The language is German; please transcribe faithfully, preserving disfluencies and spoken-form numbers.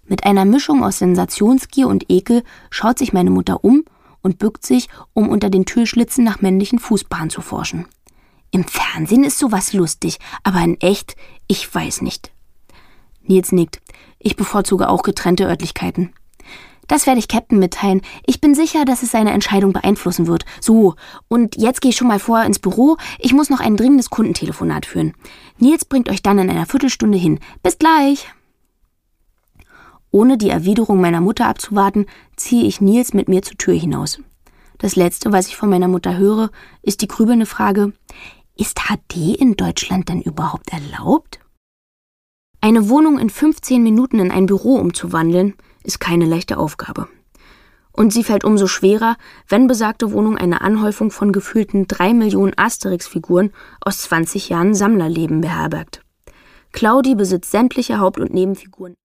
Mit einer Mischung aus Sensationsgier und Ekel schaut sich meine Mutter um und bückt sich, um unter den Türschlitzen nach männlichen Fußpaaren zu forschen. Im Fernsehen ist sowas lustig, aber in echt, ich weiß nicht. Nils nickt. Ich bevorzuge auch getrennte Örtlichkeiten. Das werde ich Captain mitteilen. Ich bin sicher, dass es seine Entscheidung beeinflussen wird. So, und jetzt gehe ich schon mal vor ins Büro. Ich muss noch ein dringendes Kundentelefonat führen. Nils bringt euch dann in einer Viertelstunde hin. Bis gleich! Ohne die Erwiderung meiner Mutter abzuwarten, ziehe ich Nils mit mir zur Tür hinaus. Das Letzte, was ich von meiner Mutter höre, ist die grübelnde Frage: Ist H D in Deutschland denn überhaupt erlaubt? Eine Wohnung in fünfzehn Minuten in ein Büro umzuwandeln, ist keine leichte Aufgabe. Und sie fällt umso schwerer, wenn besagte Wohnung eine Anhäufung von gefühlten drei Millionen Asterix-Figuren aus zwanzig Jahren Sammlerleben beherbergt. Claudi besitzt sämtliche Haupt- und Nebenfiguren